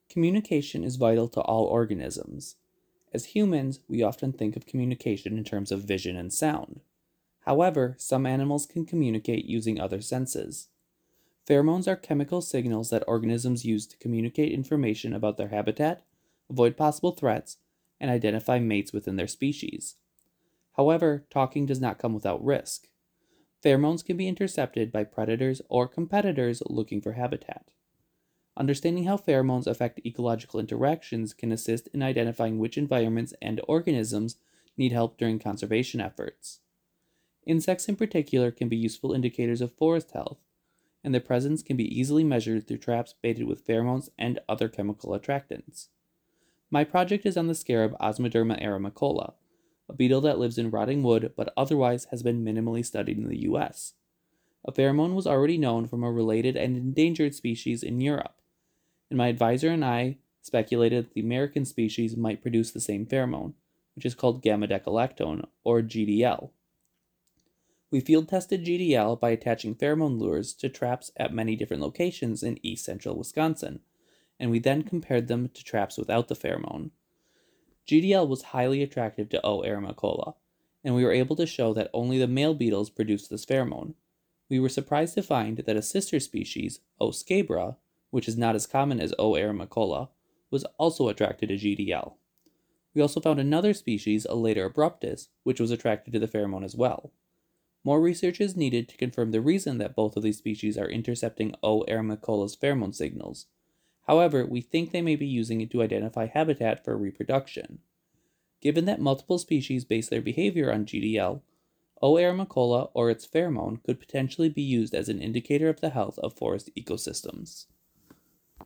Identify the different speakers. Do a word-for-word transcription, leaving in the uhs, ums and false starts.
Speaker 1: Communication is vital to all organisms. As humans, we often think of communication in terms of vision and sound. However, some animals can communicate using other senses. Pheromones are chemical signals that organisms use to communicate information about their habitat, avoid possible threats, and identify mates within their species. However, talking does not come without risk. Pheromones can be intercepted by predators or competitors looking for habitat. Understanding how pheromones affect ecological interactions can assist in identifying which environments and organisms need help during conservation efforts. Insects in particular can be useful indicators of forest health, and their presence can be easily measured through traps baited with pheromones and other chemical attractants. My project is on the scarab Osmoderma eremicola, a beetle that lives in rotting wood but otherwise has been minimally studied in the U S. A pheromone was already known from a related and endangered species in Europe, and my advisor and I speculated that the American species might produce the same pheromone, which is called gamma-decalactone, or G D L. We field tested G D L by attaching pheromone lures to traps at many different locations in east central Wisconsin, and we then compared them to traps without the pheromone. G D L was highly attractive to O. eremicola, and we were able to show that only the male beetles produced this pheromone. We were surprised to find that a sister species, O. scabra, which is not as common as O. eremicola, was also attracted to G D L. We also found another species, Elater abruptus, which was attracted to the pheromone as well. More research is needed to confirm the reason that both of these species are intercepting O. eremicola's pheromone signals. However, we think they may be using it to identify habitat for reproduction. Given that multiple species base their behavior on G D L, O. eremicola or its pheromone could potentially be used as an indicator of the health of forest ecosystems.